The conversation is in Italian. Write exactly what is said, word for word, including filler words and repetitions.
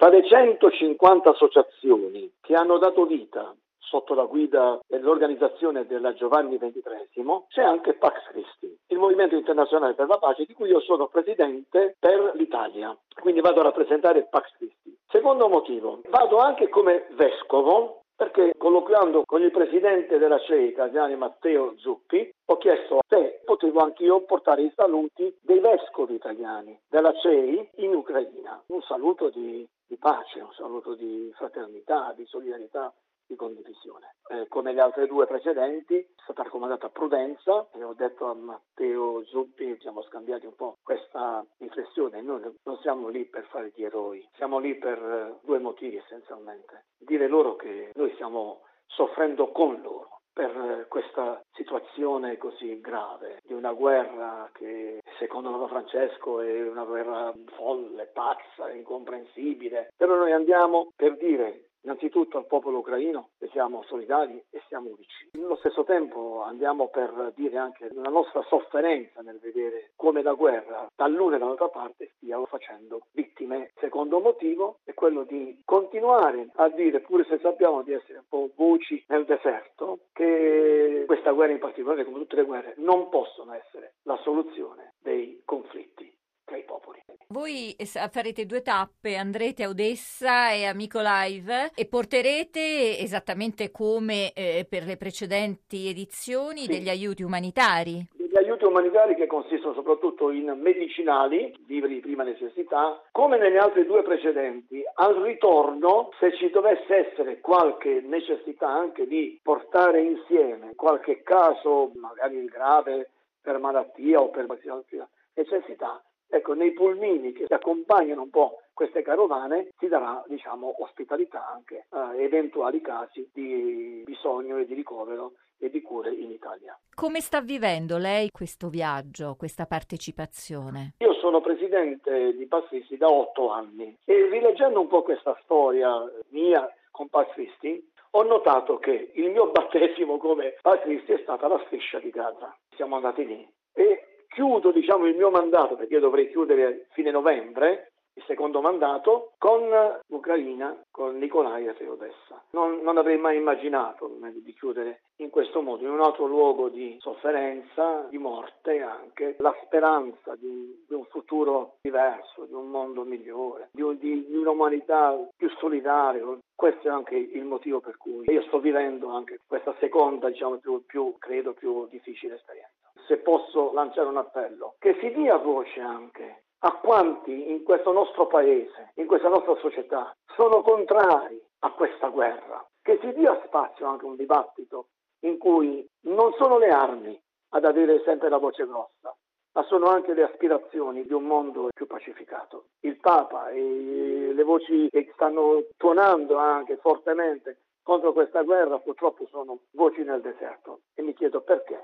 Tra le centocinquanta associazioni che hanno dato vita sotto la guida dell'organizzazione della Giovanni ventitreesimo c'è anche Pax Christi, il Movimento Internazionale per la Pace, di cui io sono presidente per l'Italia, quindi vado a rappresentare Pax Christi. Secondo motivo, vado anche come vescovo, perché colloquiando con il presidente della C E I italiani Matteo Zuppi ho chiesto se potevo anch'io portare i saluti dei vescovi italiani della C E I in Ucraina, un saluto di, di pace, un saluto di fraternità, di solidarietà, di condivisione. Eh, come le altre due precedenti è stata raccomandata prudenza e ho detto a Matteo Zuppi, siamo scambiati un po' questa riflessione, noi non siamo lì per fare gli eroi, siamo lì per eh, due motivi essenzialmente. Dire loro che noi stiamo soffrendo con loro per questa situazione così grave di una guerra che secondo Papa Francesco è una guerra folle, pazza, incomprensibile. Però noi andiamo per dire innanzitutto al popolo ucraino che siamo solidari e siamo vicini. Allo stesso tempo andiamo per dire anche la nostra sofferenza nel vedere come la guerra dall'una e dall'altra parte stia facendo vittime. Secondo motivo è quello di continuare a dire, pure se sappiamo di essere un po' voci nel deserto, che questa guerra in particolare, come tutte le guerre, non possono essere la soluzione dei conflitti tra i popoli. Voi farete due tappe, andrete a Odessa e a Mykolaiv e porterete, esattamente come eh, per le precedenti edizioni, sì. degli aiuti umanitari. Degli aiuti umanitari che consistono soprattutto in medicinali, viveri di prima necessità, come nelle altre due precedenti. Al ritorno, se ci dovesse essere qualche necessità anche di portare insieme qualche caso, magari grave per malattia o per qualsiasi necessità, ecco, nei pulmini che accompagnano un po' queste carovane si darà, diciamo, ospitalità anche a eventuali casi di bisogno e di ricovero e di cure in Italia. Come sta vivendo lei questo viaggio, questa partecipazione? Io sono presidente di Pax Christi da otto anni e rileggendo un po' questa storia mia con Pax Christi ho notato che il mio battesimo come Pax Christi è stata la striscia di Gaza. Siamo andati lì e chiudo, diciamo, il mio mandato, perché io dovrei chiudere fine novembre, il secondo mandato, con l'Ucraina, con Mykolaiv e Odessa. Non, non avrei mai immaginato di chiudere in questo modo, in un altro luogo di sofferenza, di morte anche, la speranza di, di un futuro diverso, di un mondo migliore, di, di, di un'umanità più solidaria. Questo è anche il motivo per cui io sto vivendo anche questa seconda, diciamo, più, più credo, più difficile esperienza. Se posso lanciare un appello, che si dia voce anche a quanti in questo nostro paese, in questa nostra società, sono contrari a questa guerra, che si dia spazio anche a un dibattito in cui non sono le armi ad avere sempre la voce grossa, ma sono anche le aspirazioni di un mondo più pacificato. Il Papa e le voci che stanno tuonando anche fortemente contro questa guerra purtroppo sono voci nel deserto e mi chiedo perché.